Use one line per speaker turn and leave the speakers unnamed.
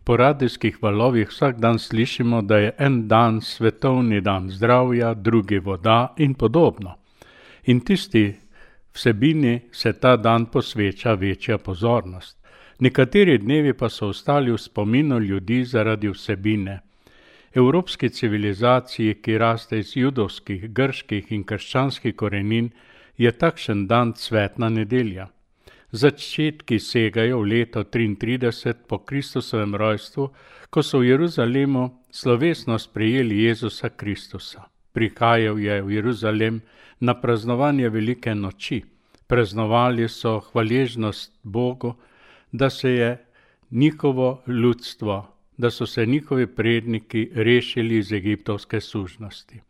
po radijskih valovih vsak dan slišimo, da je en dan svetovni dan zdravja, drugi voda in podobno. In tisti vsebini se ta dan posveča večja pozornost. Nekateri dnevi pa so ostali v spominu ljudi zaradi vsebine. Evropski civilizaciji, ki raste iz judovskih, grških in krščanskih korenin, je takšen dan cvetna nedelja. Začetki segajo v leto 33 po Kristusovem rojstvu, ko so v Jeruzalemu slovesno sprejeli Jezusa Kristusa. Prihajal je v Jeruzalem na praznovanje velike noči. Praznovali so hvaležnost Bogu, da se je njihovo ljudstvo, da so se njihovi predniki rešili iz egiptovske sužnosti.